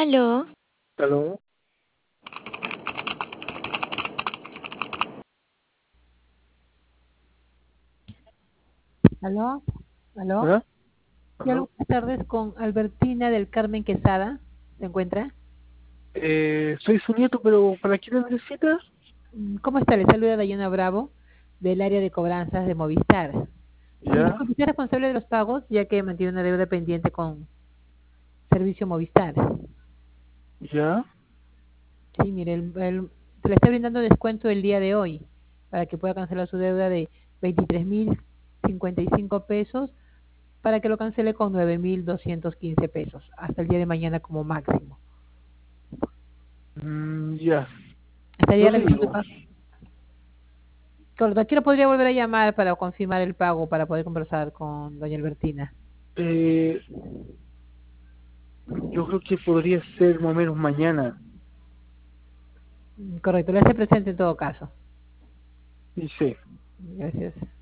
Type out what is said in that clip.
Aló, ¿Aló? ¿Aló? ¿Aló? ¿Hola? Sí, ¿Aló? buenas tardes con Albertina del Carmen Quesada. ¿Se encuentra? Soy su nieto, pero ¿para qué lo necesitas? ¿Cómo está? Le saluda Dayana Bravo del área de cobranzas de Movistar. Sí, ¿Ya? disculpe, ¿usted es responsable de los pagos ya que mantiene una deuda pendiente con Servicio Movistar? ¿Ya? Sí, mire, se le está brindando descuento el día de hoy para que pueda cancelar su deuda de 23.055 pesos para que lo cancele con 9.215 pesos hasta el día de mañana como máximo. Ya. Yo ¿Estaría le realizando el digo. pago? Correcto, aquí lo podría volver a llamar para confirmar el pago para poder conversar con doña Albertina. Eh, yo creo que podría ser más o menos mañana. Correcto, le hace presente en todo caso. Dice. Gracias.